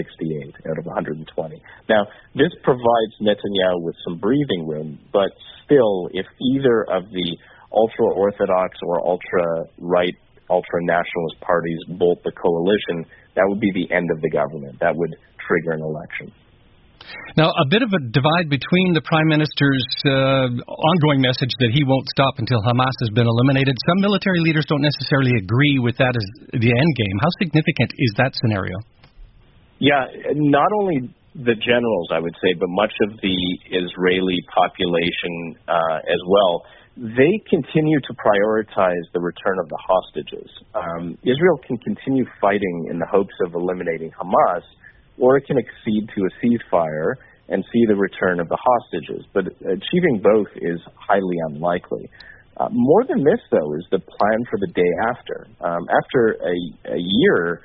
68 out of 120. Now, this provides Netanyahu with some breathing room, but still, if either of the ultra-Orthodox or ultra-right, ultra-nationalist parties bolt the coalition, that would be the end of the government. That would trigger an election. Now, a bit of a divide between the Prime Minister's ongoing message that he won't stop until Hamas has been eliminated. Some military leaders don't necessarily agree with that as the end game. How significant is that scenario? Yeah, not only the generals, I would say, but much of the Israeli population as well. They continue to prioritize the return of the hostages. Israel can continue fighting in the hopes of eliminating Hamas, or it can accede to a ceasefire and see the return of the hostages. But achieving both is highly unlikely. More than this, though, is the plan for the day after. After a year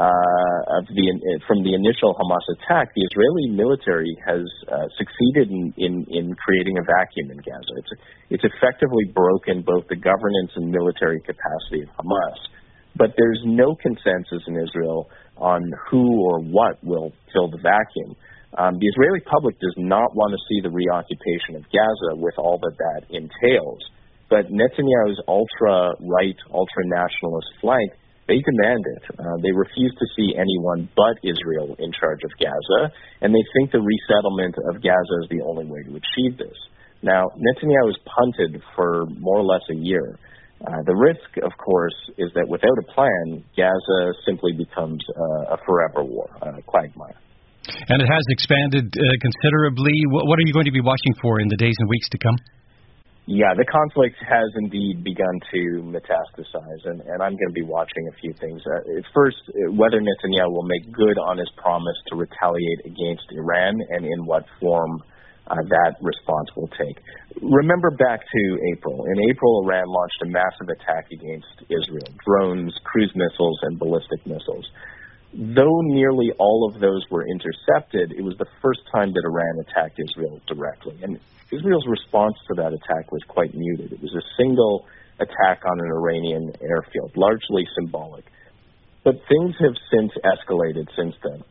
from the initial Hamas attack, the Israeli military has succeeded in creating a vacuum in Gaza. It's effectively broken both the governance and military capacity of Hamas. But there's no consensus in Israel on who or what will fill the vacuum. The Israeli public does not want to see the reoccupation of Gaza with all that entails. But Netanyahu's ultra-right, ultra-nationalist flank, they demand it. They refuse to see anyone but Israel in charge of Gaza, and they think the resettlement of Gaza is the only way to achieve this. Now, Netanyahu has punted for more or less a year. The risk, of course, is that without a plan, Gaza simply becomes a forever war, a quagmire. And it has expanded considerably. What are you going to be watching for in the days and weeks to come? Yeah, the conflict has indeed begun to metastasize, and I'm going to be watching a few things. First, whether Netanyahu will make good on his promise to retaliate against Iran and in what form that response will take. Remember back to April. In April, Iran launched a massive attack against Israel, drones, cruise missiles, and ballistic missiles. Though nearly all of those were intercepted, it was the first time that Iran attacked Israel directly. And Israel's response to that attack was quite muted. It was a single attack on an Iranian airfield, largely symbolic. But things have since escalated since then.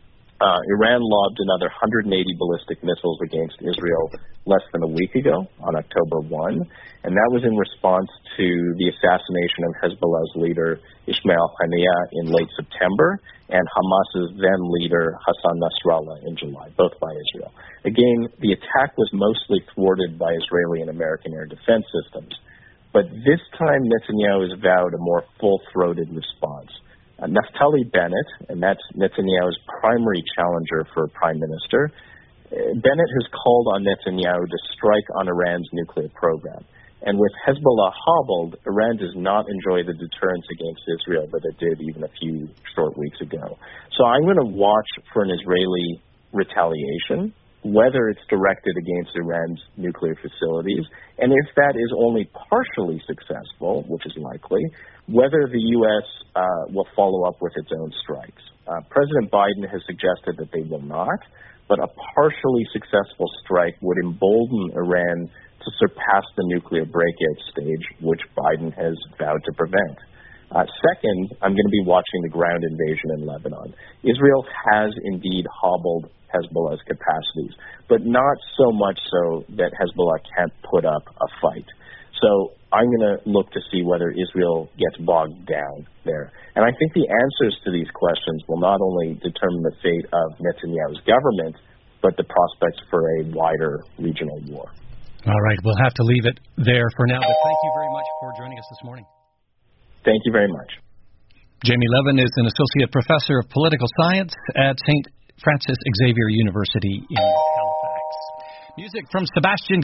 Iran lobbed another 180 ballistic missiles against Israel less than a week ago, on October 1, and that was in response to the assassination of Hezbollah's leader, Ismail Haniyeh, in late September, and Hamas's then leader, Hassan Nasrallah, in July, both by Israel. Again, the attack was mostly thwarted by Israeli and American air defense systems, but this time Netanyahu has vowed a more full-throated response. Naftali Bennett, and that's Netanyahu's primary challenger for prime minister, Bennett has called on Netanyahu to strike on Iran's nuclear program. And with Hezbollah hobbled, Iran does not enjoy the deterrence against Israel that it did even a few short weeks ago. So I'm going to watch for an Israeli retaliation, whether it's directed against Iran's nuclear facilities, and if that is only partially successful, which is likely, whether the U.S. Will follow up with its own strikes. President Biden has suggested that they will not, but a partially successful strike would embolden Iran to surpass the nuclear breakout stage, which Biden has vowed to prevent. Second, I'm going to be watching the ground invasion in Lebanon. Israel has indeed hobbled Hezbollah's capacities, but not so much so that Hezbollah can't put up a fight. So I'm going to look to see whether Israel gets bogged down there. And I think the answers to these questions will not only determine the fate of Netanyahu's government, but the prospects for a wider regional war. All right, we'll have to leave it there for now, but thank you very much for joining us this morning. Thank you very much. Jamie Levin is an associate professor of political science at St. Francis Xavier University in Halifax. Music from Sebastian